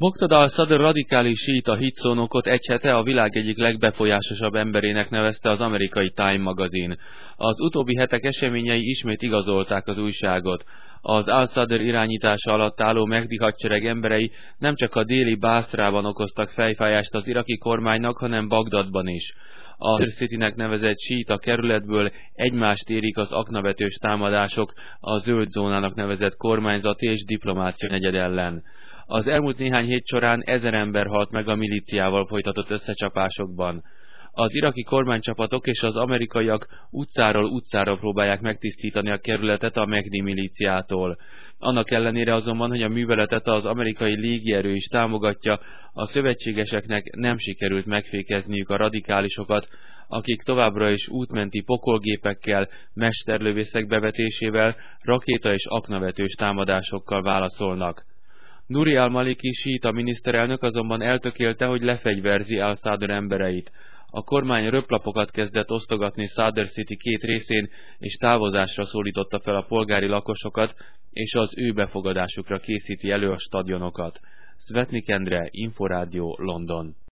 Muqtada al-Sadr radikális síita hitszónokot egy hete a világ egyik legbefolyásosabb emberének nevezte az amerikai Time magazin. Az utóbbi hetek eseményei ismét igazolták az újságot. Az al-Sadr irányítása alatt álló Mehdi hadsereg emberei nem csak a déli Baszrában okoztak fejfájást az iraki kormánynak, hanem Bagdadban is. A Sadr City-nek nevezett síita kerületből egymást érik az aknavetős támadások a zöld zónának nevezett kormányzati és diplomáciai negyed ellen. Az elmúlt néhány hét során 1000 ember halt meg a milíciával folytatott összecsapásokban. Az iraki kormánycsapatok és az amerikaiak utcáról utcára próbálják megtisztítani a kerületet a Mehdi milíciától. Annak ellenére azonban, hogy a műveletet az amerikai légierő is támogatja, a szövetségeseknek nem sikerült megfékezniük a radikálisokat, akik továbbra is útmenti pokolgépekkel, mesterlövészek bevetésével, rakéta és aknavetős támadásokkal válaszolnak. Nuri al-Maliki síita miniszterelnök azonban eltökélte, hogy lefegyverzi al-Sadr embereit. A kormány röplapokat kezdett osztogatni Sadr City két részén, és távozásra szólította fel a polgári lakosokat, és az ő befogadásukra készíti elő a stadionokat. Szvetnik Endre, Inforádió, London.